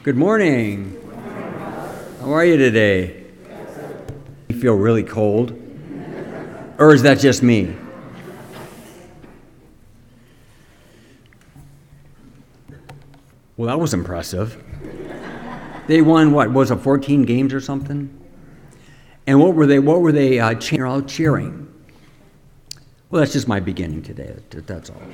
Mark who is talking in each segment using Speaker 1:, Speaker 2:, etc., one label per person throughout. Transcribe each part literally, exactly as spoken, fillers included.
Speaker 1: Good morning. How are you today? You feel really cold? Or is that just me? Well, that was impressive. They won, what, was it fourteen games or something? And what were they, what were they uh, cheer, all cheering? Well, that's just my beginning today. That's all.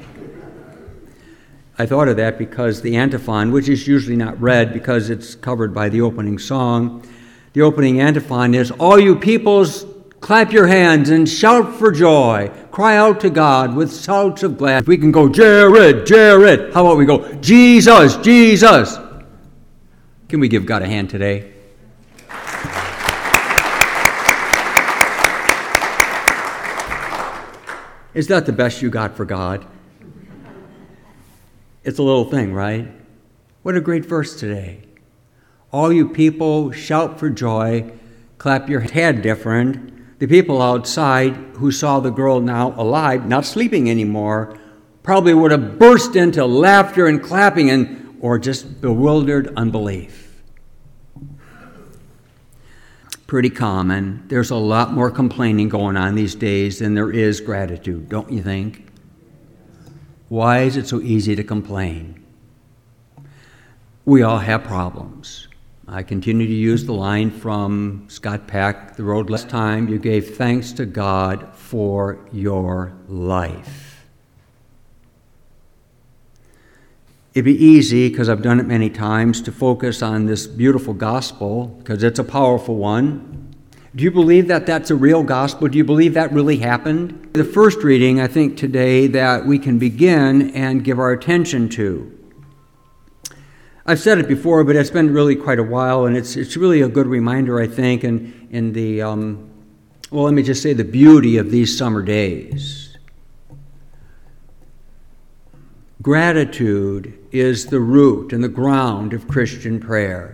Speaker 1: I thought of that because the antiphon, which is usually not read because it's covered by the opening song, the opening antiphon is, "All you peoples, clap your hands and shout for joy. Cry out to God with shouts of gladness." We can go, "Jared, Jared." How about we go, "Jesus, Jesus"? Can we give God a hand today? Is that the best you got for God? It's a little thing, right? What a great verse today. All you people, shout for joy, clap your head different. The people outside who saw the girl now alive, not sleeping anymore, probably would have burst into laughter and clapping and or just bewildered unbelief. Pretty common. There's a lot more complaining going on these days than there is gratitude, don't you think? Why is it so easy to complain? We all have problems. I continue to use the line from Scott Peck, "The road less time, you gave thanks to God for your life." It'd be easy, because I've done it many times, to focus on this beautiful gospel, because it's a powerful one. Do you believe that that's a real gospel? Do you believe that really happened? The first reading, I think, today that we can begin and give our attention to. I've said it before, but it's been really quite a while, and it's it's really a good reminder, I think, in, in the, um, well, let me just say the beauty of these summer days. Gratitude is the root and the ground of Christian prayer.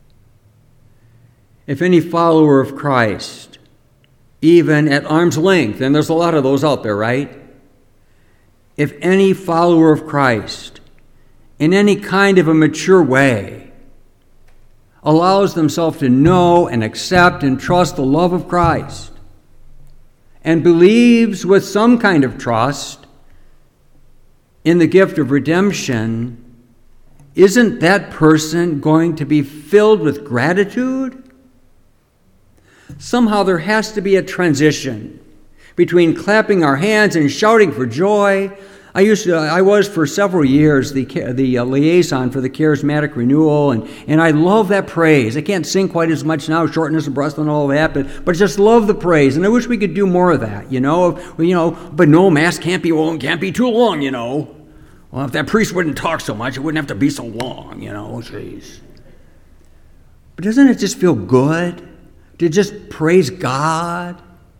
Speaker 1: If any follower of Christ, even at arm's length, and there's a lot of those out there, right? If any follower of Christ, in any kind of a mature way, allows themselves to know and accept and trust the love of Christ, and believes with some kind of trust in the gift of redemption, isn't that person going to be filled with gratitude? Somehow there has to be a transition between clapping our hands and shouting for joy. I used to, I was for several years the the uh, liaison for the Charismatic Renewal, and, and I love that praise. I can't sing quite as much now, shortness of breath and all that, but but just love the praise, and I wish we could do more of that. You know, you know, but no, Mass can't be long, can't be too long. You know, well, if that priest wouldn't talk so much, it wouldn't have to be so long. You know, jeez. But doesn't it just feel good to just praise God?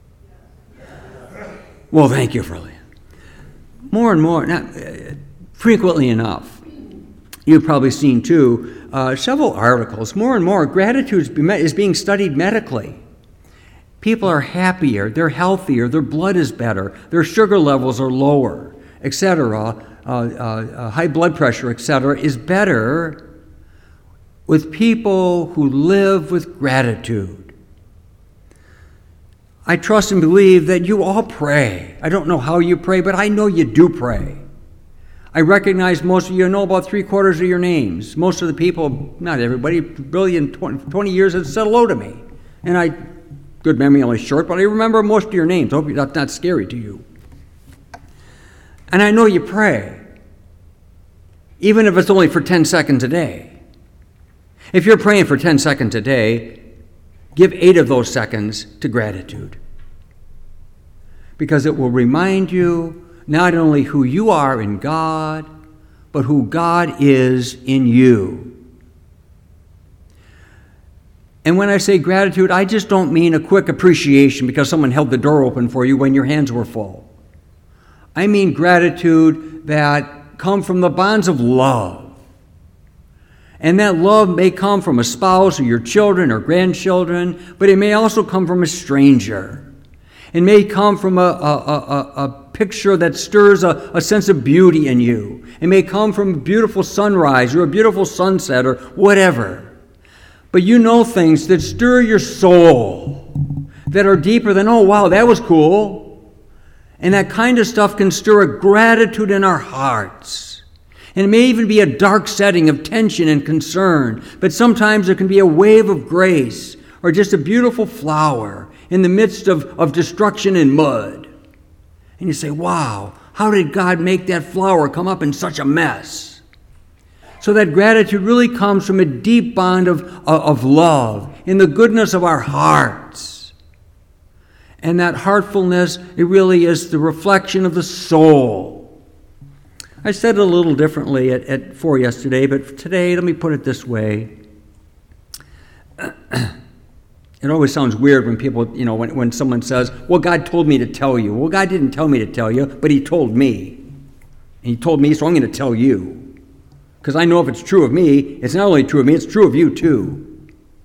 Speaker 1: Well, thank you for that. More and more, not uh, frequently enough, you've probably seen too, uh, several articles, more and more, gratitude is being studied medically. People are happier, they're healthier, their blood is better, their sugar levels are lower, et cetera. Uh, uh, uh, high blood pressure, et cetera, is better with people who live with gratitude. I trust and believe that you all pray. I don't know how you pray, but I know you do pray. I recognize most of you know about three quarters of your names. Most of the people, not everybody, really in twenty years have said hello to me. And I, good memory, only short, but I remember most of your names. I hope that's not scary to you. And I know you pray, even if it's only for ten seconds a day. If you're praying for ten seconds a day, give eight of those seconds to gratitude, because it will remind you not only who you are in God, but who God is in you. And when I say gratitude, I just don't mean a quick appreciation because someone held the door open for you when your hands were full. I mean gratitude that come from the bonds of love. And that love may come from a spouse or your children or grandchildren, but it may also come from a stranger. It may come from a, a, a, a picture that stirs a, a sense of beauty in you. It may come from a beautiful sunrise or a beautiful sunset or whatever. But you know things that stir your soul, that are deeper than, oh, wow, that was cool. And that kind of stuff can stir a gratitude in our hearts. And it may even be a dark setting of tension and concern, but sometimes it can be a wave of grace or just a beautiful flower in the midst of, of destruction and mud. And you say, wow, how did God make that flower come up in such a mess? So that gratitude really comes from a deep bond of, of love in the goodness of our hearts. And that heartfulness, it really is the reflection of the soul. I said it a little differently at, at four yesterday, but today, let me put it this way. It always sounds weird when people, you know, when, when someone says, well, God told me to tell you. Well, God didn't tell me to tell you, but he told me. And he told me, so I'm going to tell you. Because I know if it's true of me, it's not only true of me, it's true of you too.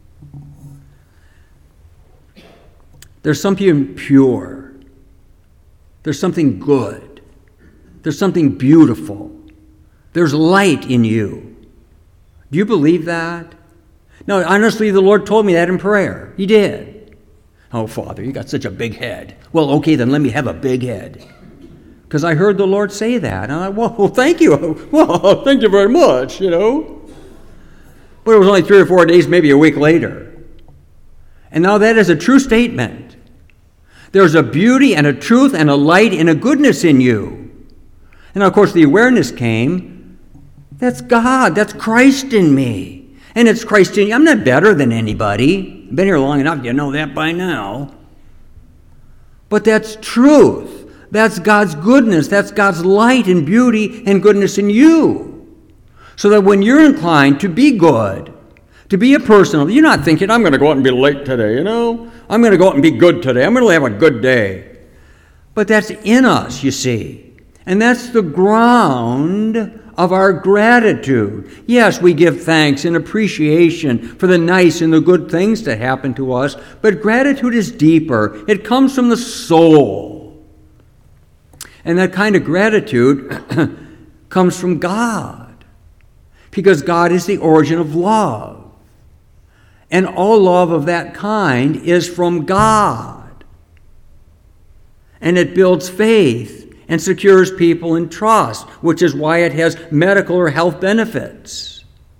Speaker 1: There's something pure. There's something good. There's something beautiful. There's light in you. Do you believe that? No, honestly, the Lord told me that in prayer. He did. Oh, Father, you got such a big head. Well, okay, then let me have a big head. Because I heard the Lord say that. And I, well, thank you. Well, thank you very much, you know. But it was only three or four days, maybe a week later. And now that is a true statement. There's a beauty and a truth and a light and a goodness in you. And of course, the awareness came, that's God, that's Christ in me. And it's Christ in you. I'm not better than anybody. I've been here long enough, you know that by now. But that's truth. That's God's goodness. That's God's light and beauty and goodness in you. So that when you're inclined to be good, to be a person, you're not thinking, I'm going to go out and be late today, you know. I'm going to go out and be good today. I'm going to have a good day. But that's in us, you see. And that's the ground of our gratitude. Yes, we give thanks and appreciation for the nice and the good things that happen to us, but gratitude is deeper. It comes from the soul. And that kind of gratitude comes from God, because God is the origin of love. And all love of that kind is from God. And it builds faith and secures people in trust, which is why it has medical or health benefits.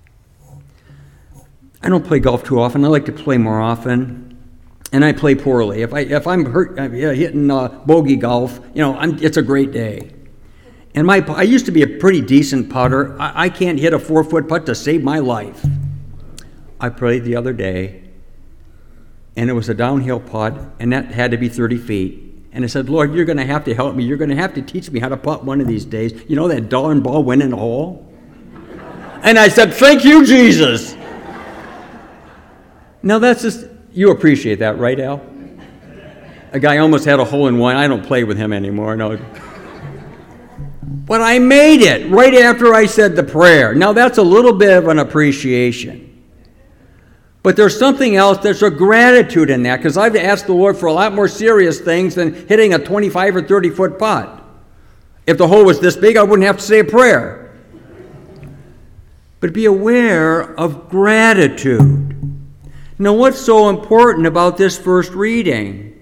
Speaker 1: I don't play golf too often. I like to play more often, and I play poorly. If I if I'm hurt, uh, hitting uh, bogey golf, you know, I'm, it's a great day. And my I used to be a pretty decent putter. I, I can't hit a four foot putt to save my life. I played the other day, and it was a downhill putt, and that had to be thirty feet. And I said, Lord, you're going to have to help me. You're going to have to teach me how to putt one of these days. You know that darn ball went in the hole? And I said, thank you, Jesus. Now that's just, you appreciate that, right, Al? A guy almost had a hole in one. I don't play with him anymore. No. But I made it right after I said the prayer. Now that's a little bit of an appreciation. But there's something else, there's a gratitude in that, because I've asked the Lord for a lot more serious things than hitting a twenty-five or thirty foot putt. If the hole was this big, I wouldn't have to say a prayer. But be aware of gratitude. Now, what's so important about this first reading?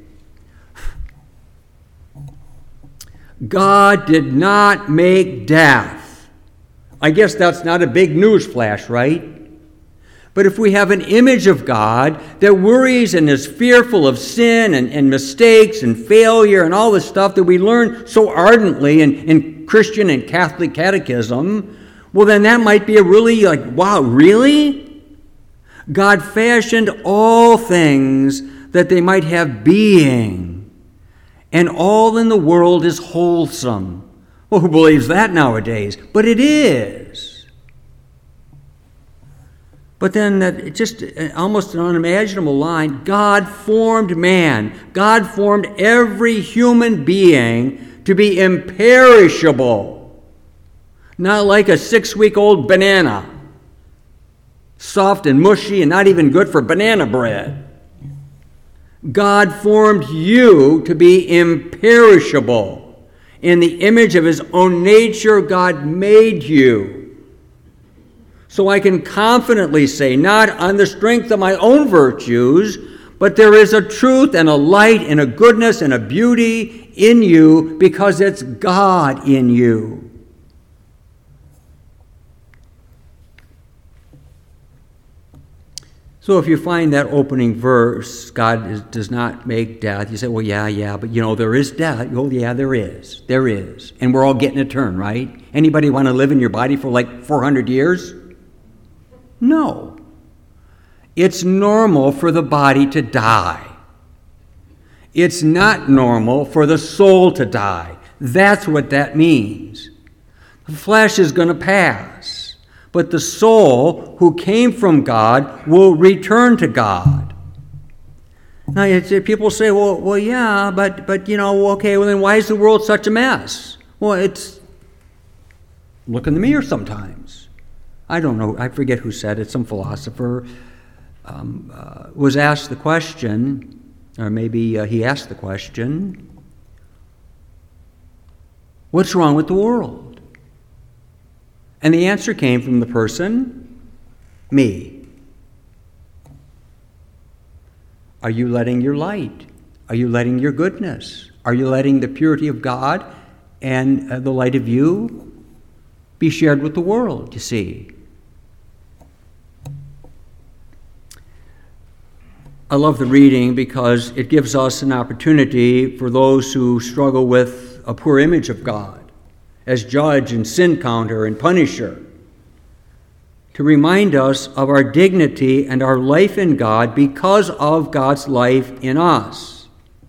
Speaker 1: God did not make death. I guess that's not a big news flash, right? But if we have an image of God that worries and is fearful of sin and, and mistakes and failure and all the stuff that we learn so ardently in, in Christian and Catholic catechism, well, then that might be a really like, wow, really? God fashioned all things that they might have being, and all in the world is wholesome. Well, who believes that nowadays? But it is. But then that just almost an unimaginable line, God formed man. God formed every human being to be imperishable. Not like a six-week-old banana. Soft and mushy and not even good for banana bread. God formed you to be imperishable. In the image of his own nature, God made you. So I can confidently say, not on the strength of my own virtues, but there is a truth and a light and a goodness and a beauty in you because it's God in you. So if you find that opening verse, God is, does not make death, you say, well, yeah, yeah, but you know, there is death. Oh, yeah, there is. There is. And we're all getting a turn, right? Anybody want to live in your body for like four hundred years? No. It's normal for the body to die. It's not normal for the soul to die. That's what that means. The flesh is going to pass. But the soul who came from God will return to God. Now, it's, people say, well, well, yeah, but, but, you know, okay, well, then why is the world such a mess? Well, it's, look in the mirror sometimes. I don't know, I forget who said it, some philosopher um, uh, was asked the question, or maybe uh, he asked the question, what's wrong with the world? And the answer came from the person, me. Are you letting your light? Are you letting your goodness? Are you letting the purity of God and uh, the light of you be shared with the world, you see? I love the reading because it gives us an opportunity for those who struggle with a poor image of God as judge and sin counter and punisher, to remind us of our dignity and our life in God because of God's life in us.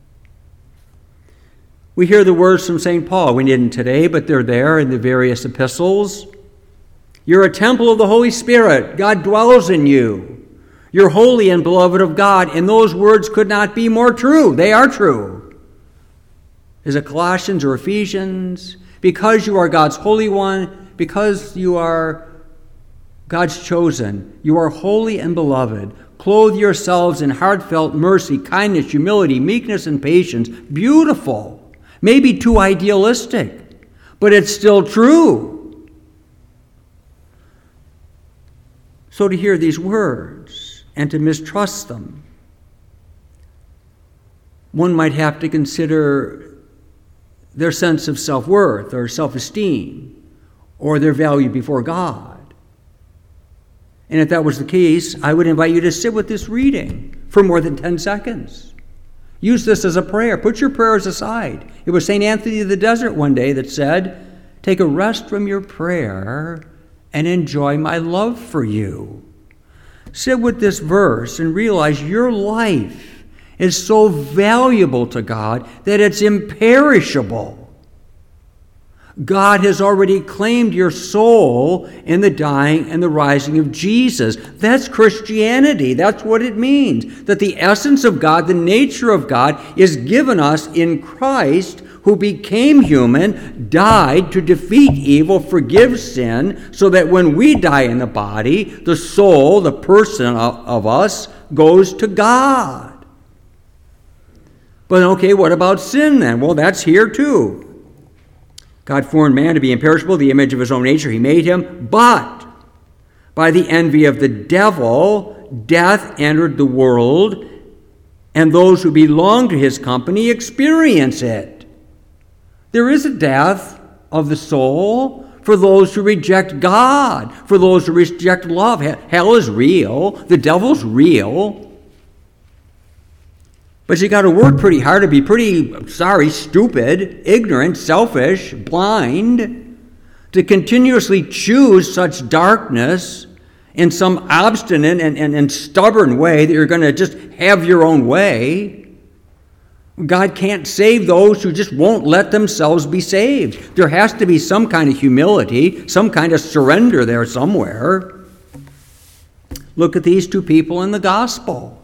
Speaker 1: We hear the words from Saint Paul. We didn't today, but they're there in the various epistles. You're a temple of the Holy Spirit. God dwells in you. You're holy and beloved of God. And those words could not be more true. They are true. Is it Colossians or Ephesians? Because you are God's Holy One, because you are God's chosen, you are holy and beloved. Clothe yourselves in heartfelt mercy, kindness, humility, meekness, and patience. Beautiful. Maybe too idealistic, but it's still true. So to hear these words and to mistrust them, one might have to consider their sense of self-worth or self-esteem or their value before God. And if that was the case, I would invite you to sit with this reading for more than ten seconds. Use this as a prayer. Put your prayers aside. It was Saint Anthony of the Desert one day that said, take a rest from your prayer and enjoy my love for you. Sit with this verse and realize your life is so valuable to God that it's imperishable. God has already claimed your soul in the dying and the rising of Jesus. That's Christianity. That's what it means. That the essence of God, the nature of God, is given us in Christ, who became human, died to defeat evil, forgive sin, so that when we die in the body, the soul, the person of us, goes to God. But okay, what about sin then? Well, that's here too. God formed man to be imperishable, the image of his own nature. He made him, but by the envy of the devil, death entered the world, and those who belong to his company experience it. There is a death of the soul for those who reject God, for those who reject love. Hell is real. The devil's real. But you got to work pretty hard to be pretty, sorry, stupid, ignorant, selfish, blind, to continuously choose such darkness in some obstinate and, and, and stubborn way that you're going to just have your own way. God can't save those who just won't let themselves be saved. There has to be some kind of humility, some kind of surrender there somewhere. Look at these two people in the gospel.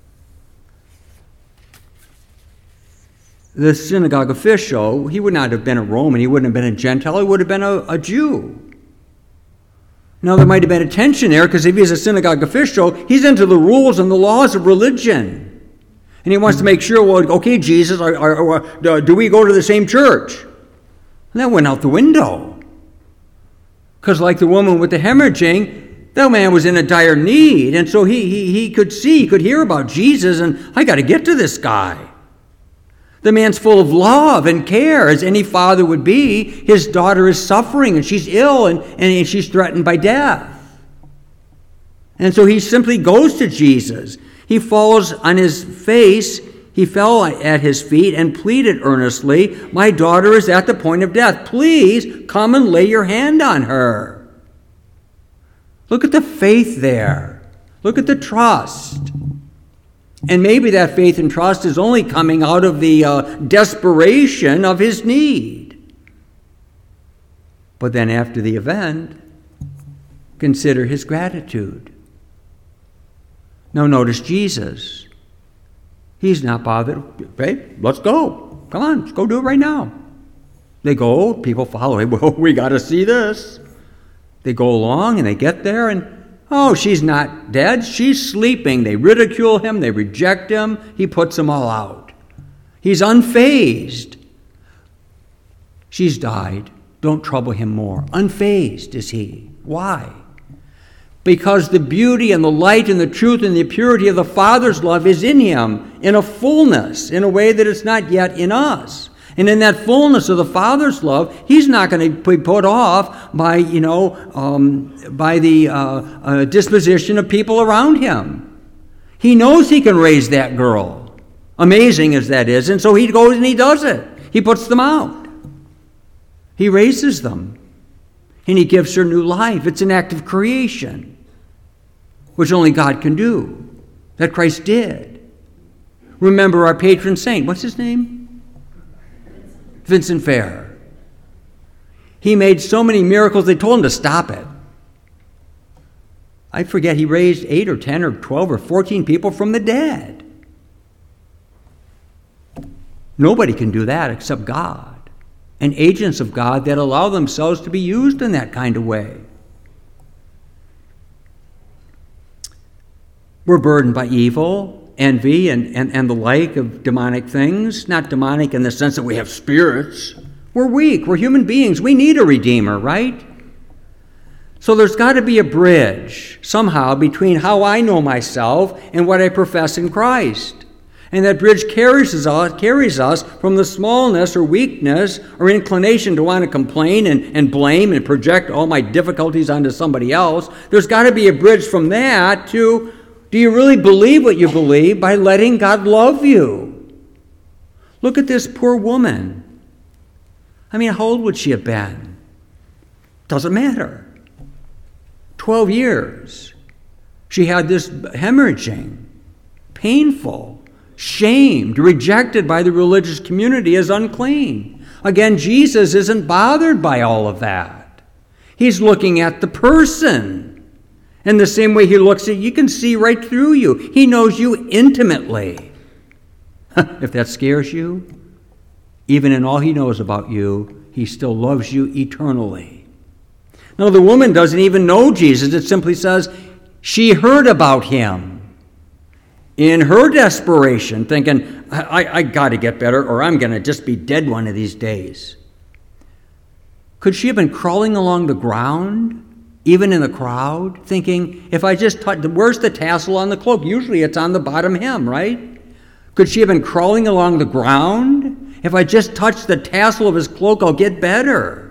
Speaker 1: The synagogue official, he would not have been a Roman, he wouldn't have been a Gentile, he would have been a, a Jew. Now, there might have been a tension there, because if he's a synagogue official, he's into the rules and the laws of religion. And he wants to make sure, well, okay, Jesus, are, are, are, do we go to the same church? And that went out the window. Because like the woman with the hemorrhaging, that man was in a dire need. And so he, he, he could see, he could hear about Jesus, and I got to get to this guy. The man's full of love and care, as any father would be. His daughter is suffering, and she's ill, and, and she's threatened by death. And so he simply goes to Jesus. He falls on his face. He fell at his feet and pleaded earnestly, my daughter is at the point of death. Please come and lay your hand on her. Look at the faith there. Look at the trust. And maybe that faith and trust is only coming out of the uh, desperation of his need. But then after the event, consider his gratitude. Now notice Jesus. He's not bothered. Hey, let's go. Come on, let's go do it right now. They go, people follow. Hey, well, we got to see this. They go along and they get there and, oh, she's not dead. She's sleeping. They ridicule him. They reject him. He puts them all out. He's unfazed. She's died. Don't trouble him more. Unfazed is he. Why? Because the beauty and the light and the truth and the purity of the Father's love is in him in a fullness, in a way that it's not yet in us. And in that fullness of the Father's love, he's not going to be put off by, you know, um, by the uh, uh, disposition of people around him. He knows he can raise that girl, amazing as that is, and so he goes and he does it. He puts them out. He raises them. And he gives her new life. It's an act of creation, which only God can do, that Christ did. Remember our patron saint. What's his name? Vincent Ferrer. He made so many miracles, they told him to stop it. I forget, he raised eight or ten or twelve or fourteen people from the dead. Nobody can do that except God. And agents of God that allow themselves to be used in that kind of way. We're burdened by evil, envy, and, and, and the like of demonic things. Not demonic in the sense that we have spirits. We're weak. We're human beings. We need a Redeemer, right? So there's got to be a bridge somehow between how I know myself and what I profess in Christ. And that bridge carries us, carries us from the smallness or weakness or inclination to want to complain and, and blame and project all my difficulties onto somebody else. There's got to be a bridge from that to, do you really believe what you believe by letting God love you? Look at this poor woman. I mean, how old would she have been? Doesn't matter. Twelve years. She had this hemorrhaging, painful, shamed, rejected by the religious community as unclean. Again, Jesus isn't bothered by all of that. He's looking at the person. In the same way he looks at you, you can see right through you. He knows you intimately. If that scares you, even in all he knows about you, he still loves you eternally. Now, the woman doesn't even know Jesus. It simply says she heard about him. In her desperation, thinking, I, I, I got to get better or I'm going to just be dead one of these days. Could she have been crawling along the ground, even in the crowd, thinking, if I just touch, where's the tassel on the cloak? Usually it's on the bottom hem, right? Could she have been crawling along the ground? If I just touch the tassel of his cloak, I'll get better.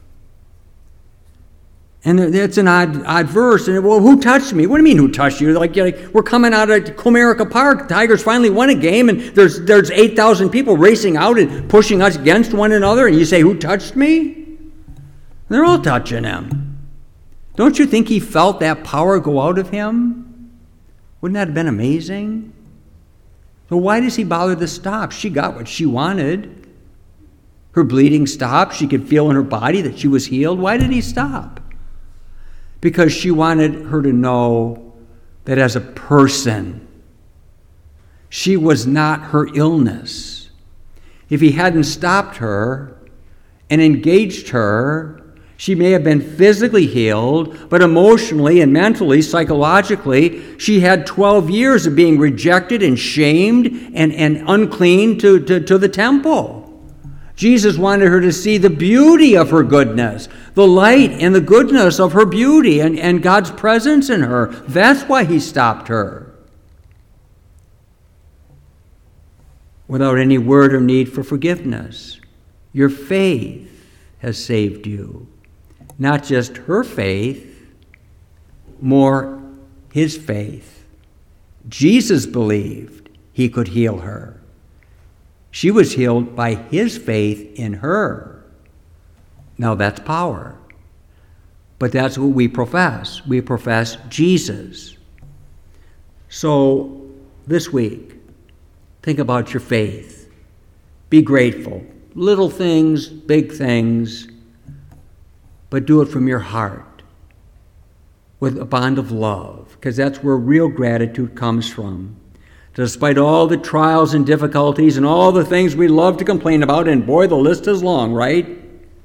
Speaker 1: And it's an odd, odd verse. And well, who touched me? What do you mean, who touched you? Like, like we're coming out of Comerica Park. The Tigers finally won a game, and there's there's eight thousand people racing out and pushing us against one another. And you say, who touched me? They're all touching him. Don't you think he felt that power go out of him? Wouldn't that have been amazing? So why does he bother to stop? She got what she wanted. Her bleeding stopped. She could feel in her body that she was healed. Why did he stop? Because she wanted her to know that as a person, she was not her illness. If he hadn't stopped her and engaged her She may have been physically healed, but emotionally and mentally, psychologically, she had twelve years of being rejected and shamed and, and unclean to, to, to the temple. Jesus wanted her to see the beauty of her goodness, the light and the goodness of her beauty and, and God's presence in her. That's why he stopped her. Without any word or need for forgiveness. Your faith has saved you. Not just her faith, more his faith. Jesus believed he could heal her. She was healed by his faith in her. Now that's power. But that's what we profess. We profess Jesus. So this week, think about your faith. Be grateful. Little things, big things, but do it from your heart with a bond of love, because that's where real gratitude comes from. Despite all the trials and difficulties and all the things we love to complain about, and boy, the list is long, right?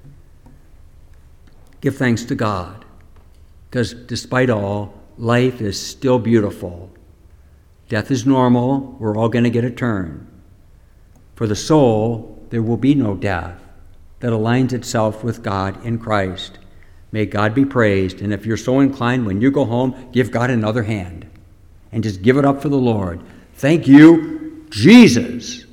Speaker 1: Give thanks to God, because despite all, life is still beautiful. Death is normal. We're all going to get a turn. For the soul, there will be no death that aligns itself with God in Christ. May God be praised. And if you're so inclined, when you go home, give God another hand and just give it up for the Lord. Thank you, Jesus.